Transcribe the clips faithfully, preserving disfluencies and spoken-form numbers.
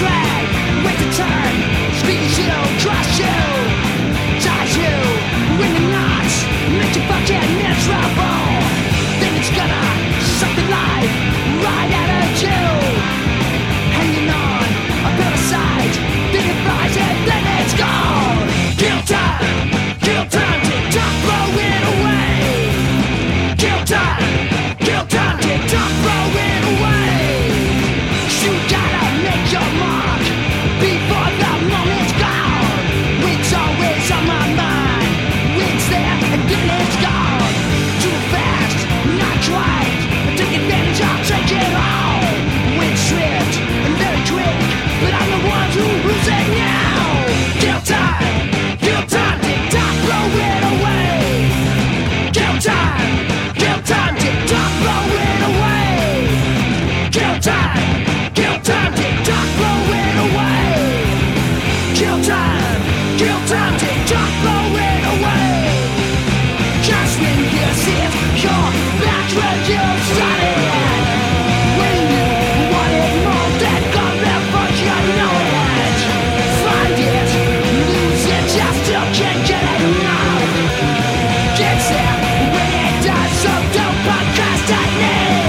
drag, wait to turn, squeeze you, crush you, ties you, when you're not, make you fucking miserable. Then it's gonna suck the life right out of you. Hanging on a parasite, then it flies and then it's gone. Kill time, kill time, tick tock, throw it away. Kill time, kill time, tick tock, throw it away. You gotta make your mark before the moment's gone. It's always on my mind. It's there and then it's gone. Too fast, not quite. Take advantage, I'll take it all. Wind swift and very quick, but I'm the one who lose it now. Kill time, kill time, tick tock, throw it away. Kill time, kill time, tick tock, throw it away. Kill time. Kill time, tick tock, throw it away. Kill time, kill time, tick tock, throw it away. Just when you see it, you're back where you started. When you wanted more, that got there for you know it. Find it, lose it, just still can't get enough. Gets there when it does, so don't procrastinate.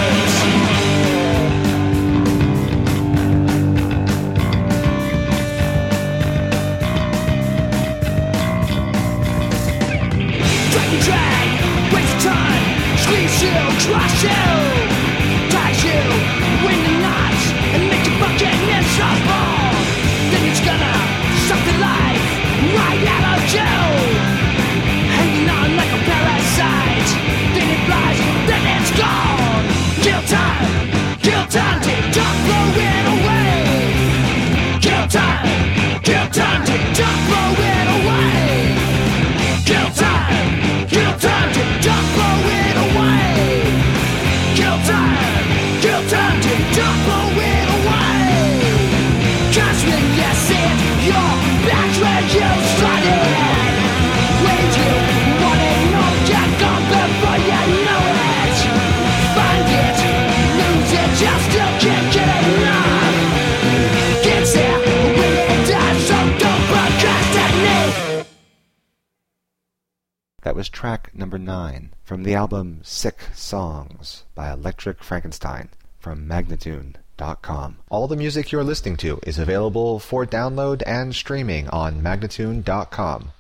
Drag, waste time, squeeze you, crush you, ties you, win the night, and make you fucking miserable. Then it's gonna suck the life right out of you. Hanging on like a parasite, then it flies, then it's gone. Kill time, kill time, tick tock, throw it away. Kill time, kill time, tick tock, throw it away. Kill time. Kill time, tick tock, throw it away. Kill time, kill time, tick tock, throw it away. Cause when you see it, you're back where you started. When you wanted more, you're gone before you know it. Find it, lose it, just still can't get enough. Gets there when it does, so don't procrastinate. That was track number nine from the album Sick Songs by Electric Frankenstein from Magnatune dot com. All the music you're listening to is available for download and streaming on Magnatune dot com.